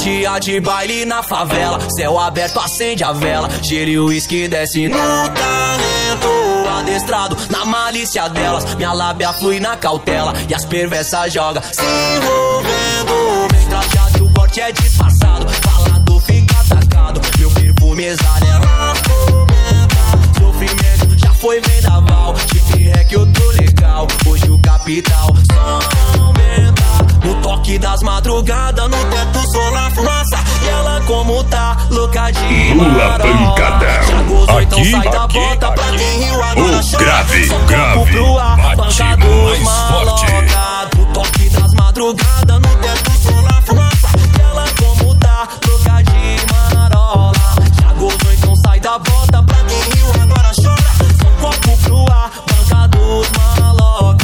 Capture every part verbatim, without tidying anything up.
dia de baile na favela, céu aberto acende a vela, cheiro e uísque desce no talento adestrado, na malícia delas, minha lábia flui na cautela e as perversas joga se envolvendo. Bem trajado e o corte é disfarçado, falado fica atacado, meu perfume exala, ela comenta. Sofrimento já foi vendaval, de é que eu tô legal, hoje o capital só aumenta. No toque das madrugadas, no teto solar fumaça, e ela como tá, louca de Lula Pancada. Já gozou, então Aqui, sai da aqui, bota aqui. pra quem riu agora O chora. grave, Só corpo grave, pro ar, bate banca dos mais forte. maloca. No toque das madrugadas, no teto solar fumaça, e ela como tá, louca de marola. Já gozou, então sai da bota pra quem riu agora chora. Só corpo pro ar, banca dos maloca.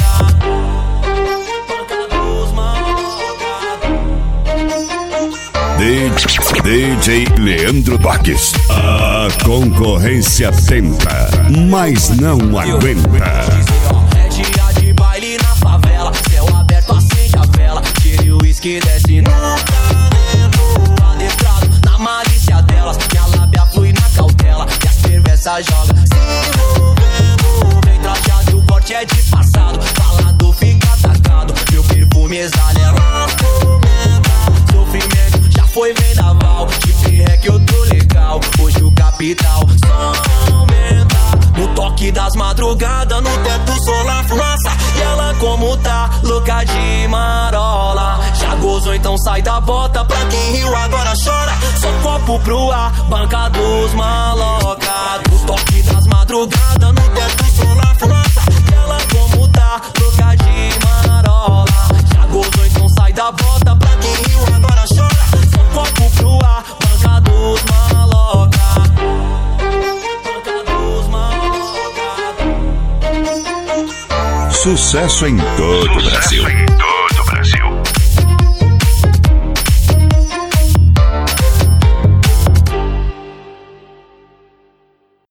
D J Leandro Toques. A concorrência tenta, mas não aguenta. É dia de baile na favela, céu aberto acende a vela, cheiro e uísque desce no talento adestrado, na malícia delas, minha lábia flui na cautela e as perversas joga se envolvendo. Bem trajado e o corte é disfarçado, falado fica atacado, meu perfume exala, ela comenta. Sofrimento já foi vendaval, de é que eu tô legal, hoje o capital só aumenta. No toque das madrugadas, no teto solar fumaça, e ela como tá, louca de marola. Já gozou, então sai da bota pra quem riu agora chora. Só copo pro ar, banca dos maloca. No toque das madrugadas, no teto solar fumaça, e ela como tá, louca de marola. Já gozou, então sai da bota pra quem riu agora chora. Só copo pro ar, banca dos maloca. Sucesso em todo o Brasil.